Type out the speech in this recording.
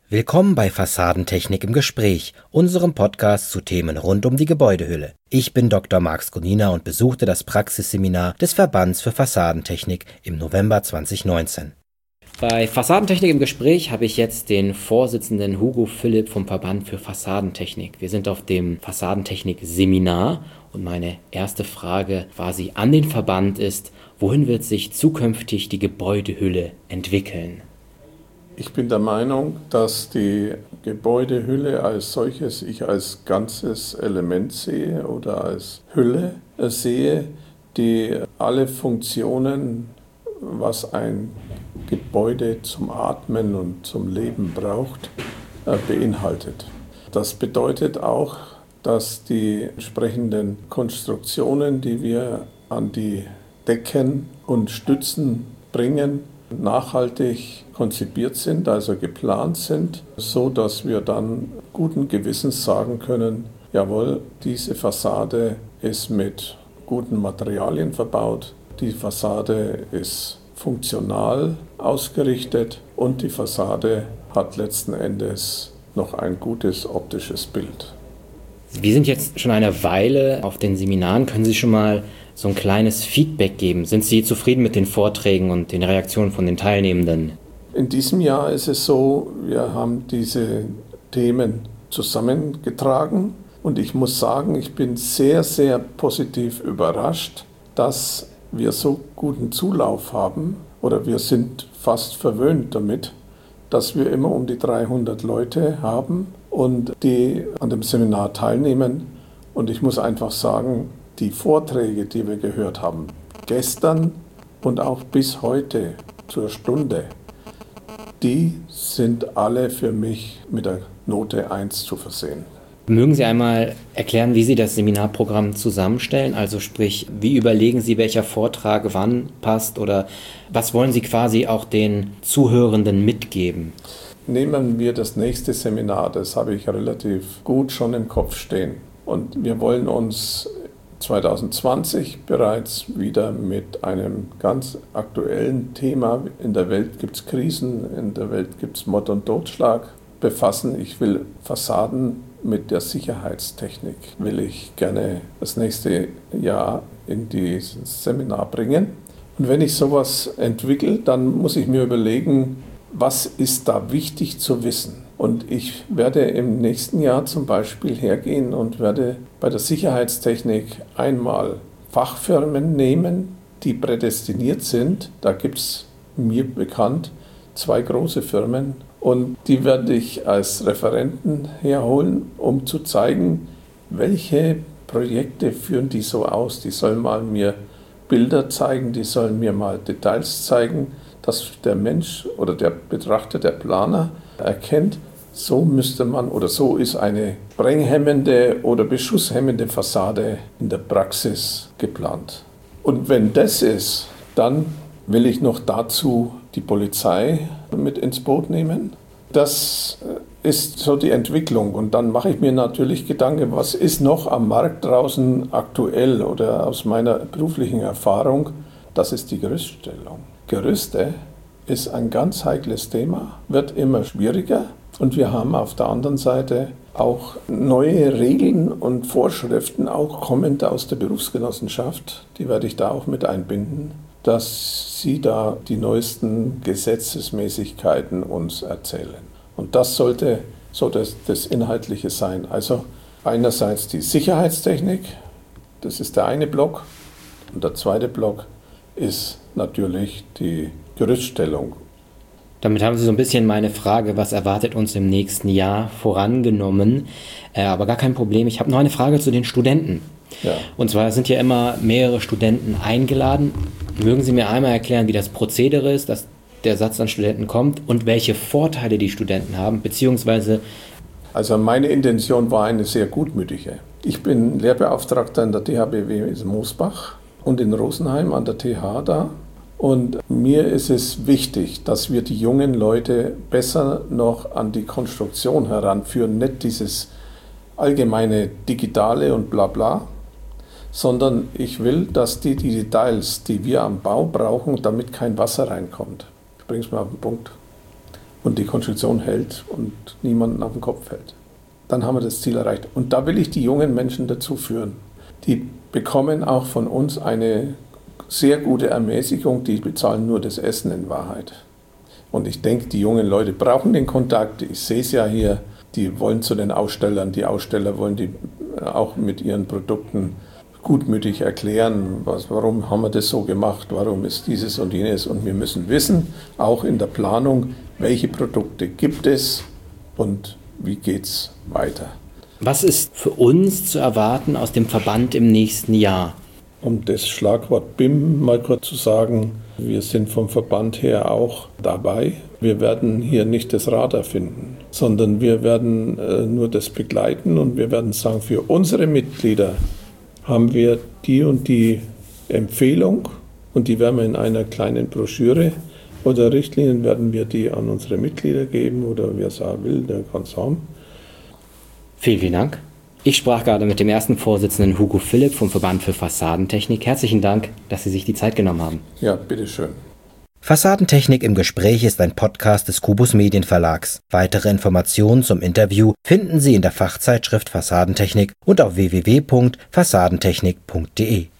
Willkommen bei Fassadentechnik im Gespräch, unserem Podcast zu Themen rund um die Gebäudehülle. Ich bin Dr. Marc Skonina und besuchte das Praxisseminar des Verbands für Fassadentechnik im November 2019. Bei Fassadentechnik im Gespräch habe ich jetzt den Vorsitzenden Hugo Philipp vom Verband für Fassadentechnik. Wir sind auf dem Fassadentechnik-Seminar und meine erste Frage quasi an den Verband ist, wohin wird sich zukünftig die Gebäudehülle entwickeln? Ich bin der Meinung, dass die Gebäudehülle als solches ich als ganzes Element sehe oder als Hülle sehe, die alle Funktionen, was ein Gebäude zum Atmen und zum Leben braucht, beinhaltet. Das bedeutet auch, dass die entsprechenden Konstruktionen, die wir an die Decken und Stützen bringen, nachhaltig konzipiert sind, also geplant sind, so dass wir dann guten Gewissens sagen können, jawohl, diese Fassade ist mit guten Materialien verbaut, die Fassade ist funktional ausgerichtet und die Fassade hat letzten Endes noch ein gutes optisches Bild. Wir sind jetzt schon eine Weile auf den Seminaren. Können Sie schon mal so ein kleines Feedback geben? Sind Sie zufrieden mit den Vorträgen und den Reaktionen von den Teilnehmenden? In diesem Jahr ist es so, wir haben diese Themen zusammengetragen und ich muss sagen, ich bin sehr, sehr positiv überrascht, dass wir so guten Zulauf haben oder wir sind fast verwöhnt damit, dass wir immer um die 300 Leute haben und die an dem Seminar teilnehmen. Und ich muss einfach sagen, die Vorträge, die wir gehört haben, gestern und auch bis heute zur Stunde, die sind alle für mich mit der Note 1 zu versehen. Mögen Sie einmal erklären, wie Sie das Seminarprogramm zusammenstellen? Also sprich, wie überlegen Sie, welcher Vortrag wann passt oder was wollen Sie quasi auch den Zuhörenden mitgeben? Nehmen wir das nächste Seminar, das habe ich relativ gut schon im Kopf stehen. Und wir wollen uns 2020 bereits wieder mit einem ganz aktuellen Thema, in der Welt gibt es Krisen, in der Welt gibt es Mord und Totschlag, befassen. Ich will Fassaden mit der Sicherheitstechnik, will ich gerne das nächste Jahr in dieses Seminar bringen. Und wenn ich sowas entwickle, dann muss ich mir überlegen, was ist da wichtig zu wissen? Und ich werde im nächsten Jahr zum Beispiel hergehen und werde bei der Sicherheitstechnik einmal Fachfirmen nehmen, die prädestiniert sind. Da gibt es mir bekannt 2 große Firmen und die werde ich als Referenten herholen, um zu zeigen, welche Projekte führen die so aus. Die sollen mal mir Bilder zeigen, die sollen mir mal Details zeigen, dass der Mensch oder der Betrachter, der Planer erkennt, so müsste man oder so ist eine sprenghemmende oder beschusshemmende Fassade in der Praxis geplant. Und wenn das ist, dann will ich noch dazu die Polizei mit ins Boot nehmen. Das ist so die Entwicklung. Und dann mache ich mir natürlich Gedanken, was ist noch am Markt draußen aktuell oder aus meiner beruflichen Erfahrung, das ist die Gerüststellung. Gerüste ist ein ganz heikles Thema, wird immer schwieriger. Und wir haben auf der anderen Seite auch neue Regeln und Vorschriften, auch kommend aus der Berufsgenossenschaft, die werde ich da auch mit einbinden, dass sie da die neuesten Gesetzesmäßigkeiten uns erzählen. Und das sollte so das Inhaltliche sein. Also einerseits die Sicherheitstechnik, das ist der eine Block, und der zweite Block ist natürlich die Gerüststellung. Damit haben Sie so ein bisschen meine Frage, was erwartet uns im nächsten Jahr, vorangenommen. Aber gar kein Problem. Ich habe noch eine Frage zu den Studenten. Ja. Und zwar sind ja immer mehrere Studenten eingeladen. Mögen Sie mir einmal erklären, wie das Prozedere ist, dass der Satz an Studenten kommt und welche Vorteile die Studenten haben, beziehungsweise... Also meine Intention war eine sehr gutmütige. Ich bin Lehrbeauftragter an der THBW in Moosbach und in Rosenheim an der TH da. Und mir ist es wichtig, dass wir die jungen Leute besser noch an die Konstruktion heranführen, nicht dieses allgemeine Digitale und bla bla, sondern ich will, dass die Details, die wir am Bau brauchen, damit kein Wasser reinkommt. Ich bringe es mal auf den Punkt. und die Konstruktion hält und niemanden auf den Kopf fällt. Dann haben wir das Ziel erreicht. Und da will ich die jungen Menschen dazu führen. Die bekommen auch von uns eine sehr gute Ermäßigung, die bezahlen nur das Essen in Wahrheit. Und ich denke, die jungen Leute brauchen den Kontakt. Ich sehe es ja hier, die wollen zu den Ausstellern. Die Aussteller wollen die auch mit ihren Produkten gutmütig erklären, warum haben wir das so gemacht, warum ist dieses und jenes. Und wir müssen wissen, auch in der Planung, welche Produkte gibt es und wie geht es weiter. Was ist für uns zu erwarten aus dem Verband im nächsten Jahr? Um das Schlagwort BIM mal kurz zu sagen, wir sind vom Verband her auch dabei. Wir werden hier nicht das Rad erfinden, sondern wir werden nur das begleiten und wir werden sagen, für unsere Mitglieder haben wir die und die Empfehlung und die werden wir in einer kleinen Broschüre oder Richtlinien werden wir die an unsere Mitglieder geben oder wer es auch will, der kann es haben. Vielen, vielen Dank. Ich sprach gerade mit dem ersten Vorsitzenden Hugo Philipp vom Verband für Fassadentechnik. Herzlichen Dank, dass Sie sich die Zeit genommen haben. Ja, bitteschön. Fassadentechnik im Gespräch ist ein Podcast des Kubus Medienverlags. Weitere Informationen zum Interview finden Sie in der Fachzeitschrift Fassadentechnik und auf www.fassadentechnik.de.